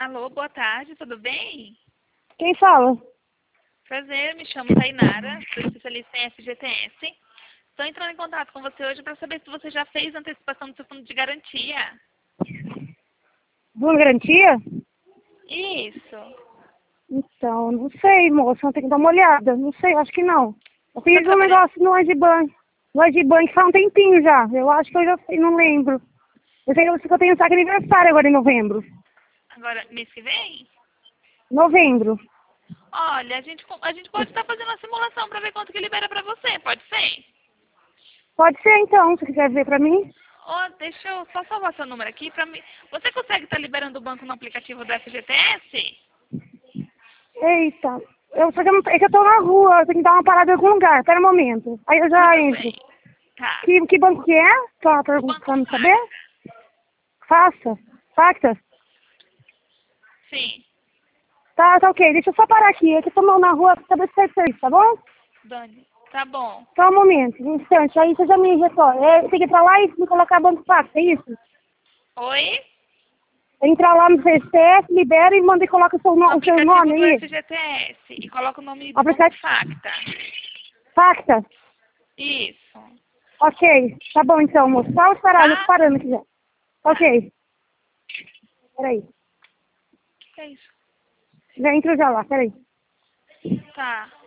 Alô, boa tarde, tudo bem? Quem fala? Prazer, me chamo Tainara, sou especialista em FGTS. Estou entrando em contato com você hoje para saber se você já fez a antecipação do seu fundo de garantia. Boa garantia? Isso. Então, não sei, moça, tem que dar uma olhada. Não sei, acho que não. Eu fiz um negócio no Agibank. No Agibank faz um tempinho já. Eu acho que eu já sei, não lembro. Eu sei que eu tenho saque aniversário agora em novembro. Agora, mês que vem? Novembro. Olha, a gente pode estar fazendo uma simulação para ver quanto que libera para você, pode ser? Pode ser então, se quiser ver pra mim. Ó, deixa eu só salvar seu número aqui para mim. Você consegue estar liberando o banco no aplicativo do FGTS? Eita. É que eu tô na rua, eu tenho que dar uma parada em algum lugar. Espera um momento. Aí eu já Tudo entro. bem. Tá. Que banco que é? Tá O banco perguntando saber? Facta. Faça. Facta. Sim. Tá ok. Deixa eu só parar aqui. É que eu tô na rua, acabei de sair do serviço, tá bom? Dani, tá bom. Só um momento, um instante. Aí você já me retorna. Tem que ir pra lá e me colocar banco fácil, é isso? Oi? Entrar lá no CSTF, libera e manda e coloca o seu, No o seu aplicativo nome do aí. FGTS e coloca o nome do banco Aplicativo Facta. Facta. Isso. Ok. Tá bom então, moço. Só esperar, eu tô Tá? parando aqui já. Tá. Ok. Peraí. Que é isso? Já entro já lá, peraí. Tá.